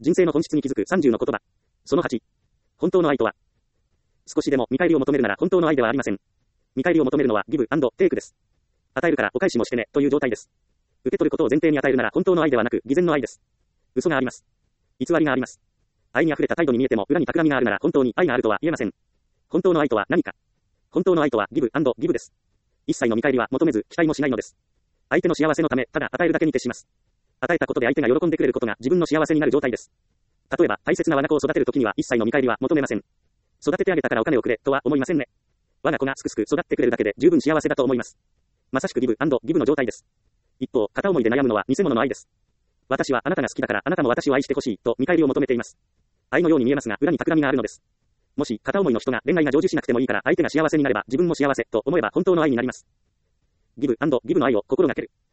人生の本質に気づく30の言葉。その8。本当の愛とは。少しでも見返りを求めるなら本当の愛ではありません。見返りを求めるのはギブアンドテイクです。与えるからお返しもしてねという状態です。受け取ることを前提に与えるなら本当の愛ではなく偽善の愛です。嘘があります。偽りがあります。愛に溢れた態度に見えても裏に企みがあるなら本当に愛があるとは言えません。本当の愛とは何か。本当の愛とはギブアンドギブです。一切の見返りは求めず期待もしないのです。相手の幸せのためただ与えるだけに徹します。与えたことで相手が喜んでくれることが自分の幸せになる状態です。例えば大切な我が子を育てるときには一切の見返りは求めません。育ててあげたからお金をくれとは思いませんね。我が子がすくすく育ってくれるだけで十分幸せだと思います。まさしくギブアンドギブの状態です。一方、片思いで悩むのは偽物の愛です。私はあなたが好きだからあなたも私を愛してほしいと見返りを求めています。愛のように見えますが裏に企みがあるのです。もし片思いの人が恋愛が成就しなくてもいいから相手が幸せになれば自分も幸せと思えば本当の愛になります。ギブアンドギブの愛を心がける。